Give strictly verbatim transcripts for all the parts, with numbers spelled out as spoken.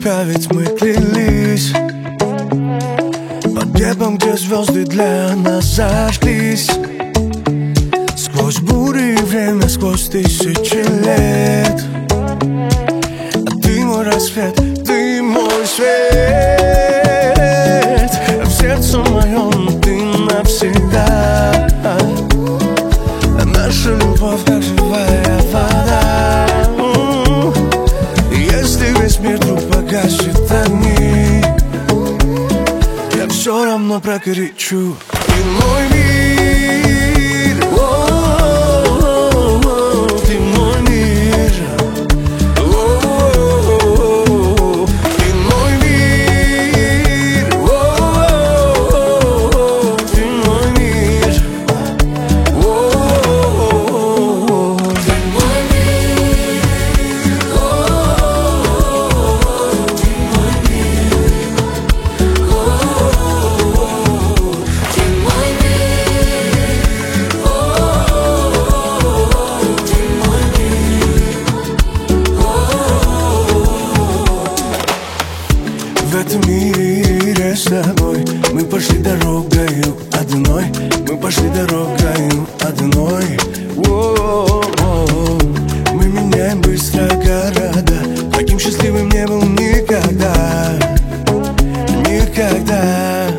А ведь мы клялись под небом, где звезды для нас зажглись. Сквозь бури и время, сквозь тысячи лет. А ты мой рассвет, ты мой свет. А в сердце моем ты навсегда. А наша любовь, как живая вода. Если весь мир вдруг погасит огни, я все равно прокричу. Ты мой мир, о-о-о-о, ты мой мир, о-о-о-о, ты мой мир, о-о-о-о, ты мой мир, о-о-о-о, ты мой мир, о-о-о-о, ты мой мир, в этом мире с тобой мы пошли дорогою одной, мы пошли дорогою одной. О-о-о-о. Мы меняем быстро города, таким счастливым не был никогда, никогда.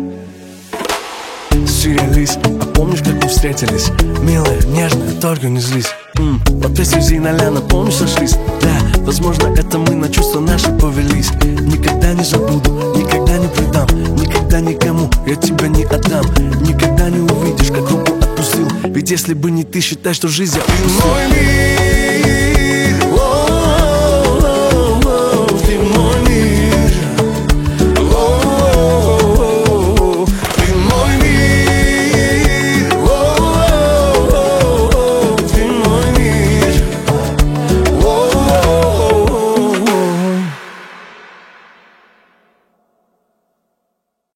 Сюрреалист, а помнишь, как мы встретились? Милая, нежная, только не злись. М, Под песню Зейналяна, помнишь, сошлись? Да, возможно, это мы на чувства наши повелись. Никогда не забуду, никогда не предам, никогда никому я тебя не отдам. Никогда не увидишь, как руку отпустил. Ведь если бы не ты, считай, что жизнь я упустил. Мой мир.